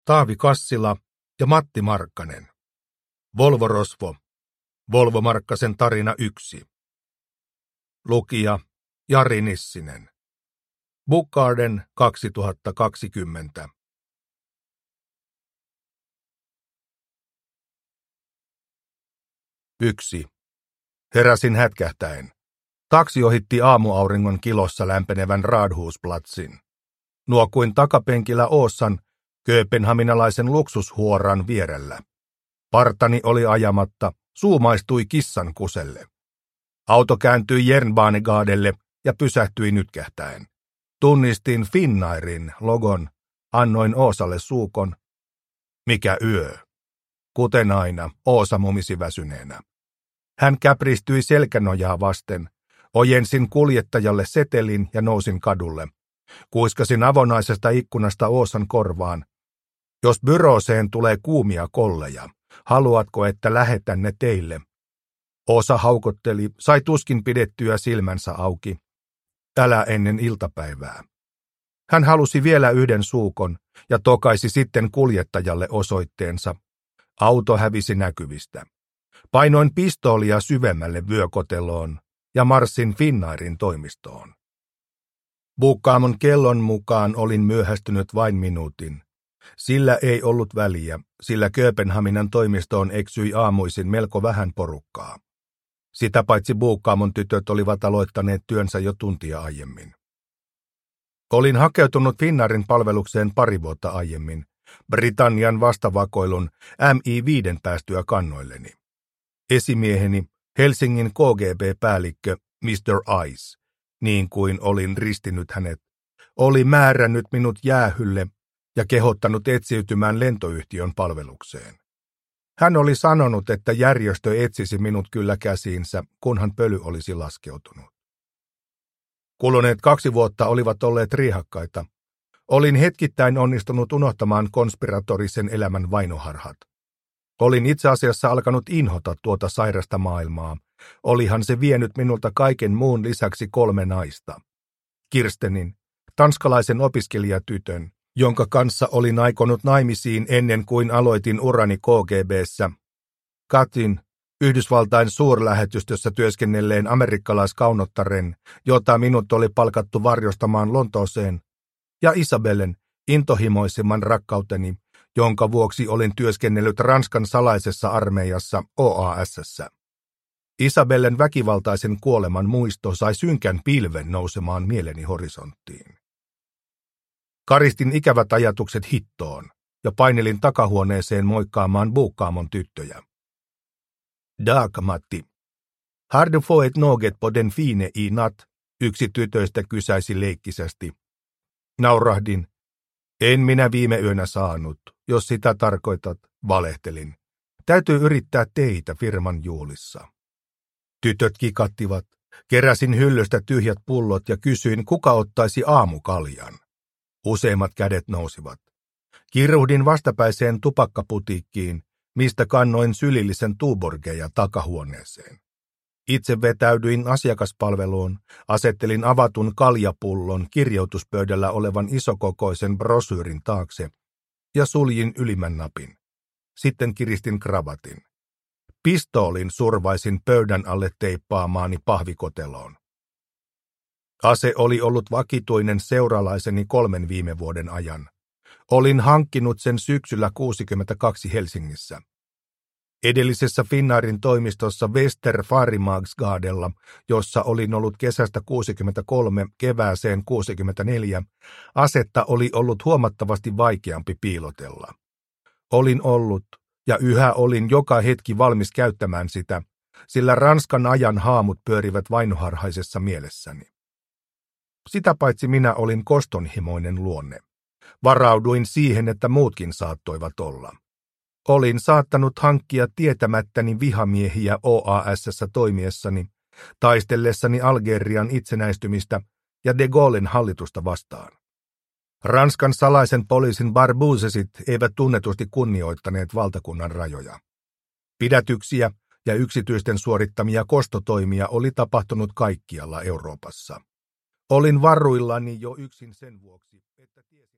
Taavi Kassila ja Matti Markkanen. Volvo-rosvo. Volvo Markkasen tarina 1. Lukija Jari Nissinen. Bookgarden 2020. Yksi. Heräsin hätkähtäen. Taksi ohitti aamuauringon kilossa lämpenevän Radhusplatsin. Nuokuin takapenkillä Åsan, kööpenhaminalaisen luksushuoran vierellä. Partani oli ajamatta, suu maistui kissan kuselle. Auto kääntyi Jernbanegadelle ja pysähtyi nytkähtäen. Tunnistin Finnairin logon, annoin Oosalle suukon. Mikä yö? Kuten aina, Oosa mumisi väsyneenä. Hän käpristyi selkänojaa vasten. Ojensin kuljettajalle setelin ja nousin kadulle. Kuiskasin avonaisesta ikkunasta Oosan korvaan. Jos byrooseen tulee kuumia kolleja, haluatko, että lähetän ne teille? Oosa haukotteli, sai tuskin pidettyä silmänsä auki. Älä ennen iltapäivää. Hän halusi vielä yhden suukon ja tokaisi sitten kuljettajalle osoitteensa. Auto hävisi näkyvistä. Painoin pistoolia syvemmälle vyökoteloon ja marssin Finnairin toimistoon. Bookgamon kellon mukaan olin myöhästynyt vain minuutin. Sillä ei ollut väliä, sillä Kööpenhaminan toimistoon eksyi aamuisin melko vähän porukkaa. Sitä paitsi Bookgamon tytöt olivat aloittaneet työnsä jo tuntia aiemmin. Olin hakeutunut Finnairin palvelukseen 2 vuotta aiemmin, Britannian vastavakoilun MI5 päästyä kannoilleni. Esimieheni, Helsingin KGB-päällikkö Mr. Ice, niin kuin olin ristinyt hänet, oli määrännyt minut jäähylle ja kehottanut etsiytymään lentoyhtiön palvelukseen. Hän oli sanonut, että järjestö etsisi minut kyllä käsiinsä, kunhan pöly olisi laskeutunut. Kuluneet 2 vuotta olivat olleet riehakkaita. Olin hetkittäin onnistunut unohtamaan konspiratorisen elämän vainoharhat. Olin itse asiassa alkanut inhota tuota sairasta maailmaa. Olihan se vienyt minulta kaiken muun lisäksi 3 naista. Kirstenin, tanskalaisen opiskelijatytön, jonka kanssa olin aikonut naimisiin ennen kuin aloitin urani KGB:ssä. Katin, Yhdysvaltain suurlähetystössä työskennelleen amerikkalaiskaunottaren, jota minut oli palkattu varjostamaan Lontooseen, ja Isabellen, intohimoisimman rakkauteni, jonka vuoksi olin työskennellyt Ranskan salaisessa armeijassa OAS:ssä. Isabellen väkivaltaisen kuoleman muisto sai synkän pilven nousemaan mieleni horisonttiin. Karistin ikävät ajatukset hittoon ja painelin takahuoneeseen moikkaamaan Bookgamon tyttöjä. Dag, Matti. Har du fått något på den fine i natt? Yksi tytöistä kysäisi leikkisesti. Naurahdin. En minä viime yönä saanut, jos sitä tarkoitat, valehtelin. Täytyy yrittää teitä firman juhlissa. Tytöt kikattivat. Keräsin hyllystä tyhjät pullot ja kysyin, kuka ottaisi aamukaljan. Useimmat kädet nousivat. Kiiruhdin vastapäiseen tupakkaputiikkiin, mistä kannoin sylillisen tuborgeja takahuoneeseen. Itse vetäydyin asiakaspalveluun, asettelin avatun kaljapullon kirjoituspöydällä olevan isokokoisen brosyyrin taakse ja suljin ylimmän napin. Sitten kiristin kravatin. Pistoolin survaisin pöydän alle teippaamaani pahvikoteloon. Ase oli ollut vakituinen seuralaiseni 3 viime vuoden ajan. Olin hankkinut sen syksyllä 1962 Helsingissä. Edellisessä Finnairin toimistossa Västerfarimagsgadella, jossa olin ollut kesästä 1963 kevääseen 1964, asetta oli ollut huomattavasti vaikeampi piilotella. Olin ollut ja yhä olin joka hetki valmis käyttämään sitä, sillä Ranskan ajan haamut pyörivät vainoharhaisessa mielessäni. Sitä paitsi minä olin kostonhimoinen luonne. Varauduin siihen, että muutkin saattoivat olla. Olin saattanut hankkia tietämättäni vihamiehiä OAS:ssä toimiessani, taistellessani Algerian itsenäistymistä ja de Gaullen hallitusta vastaan. Ranskan salaisen poliisin barbouzesit eivät tunnetusti kunnioittaneet valtakunnan rajoja. Pidätyksiä ja yksityisten suorittamia kostotoimia oli tapahtunut kaikkialla Euroopassa. Olin varuillani jo yksin sen vuoksi, että tiesin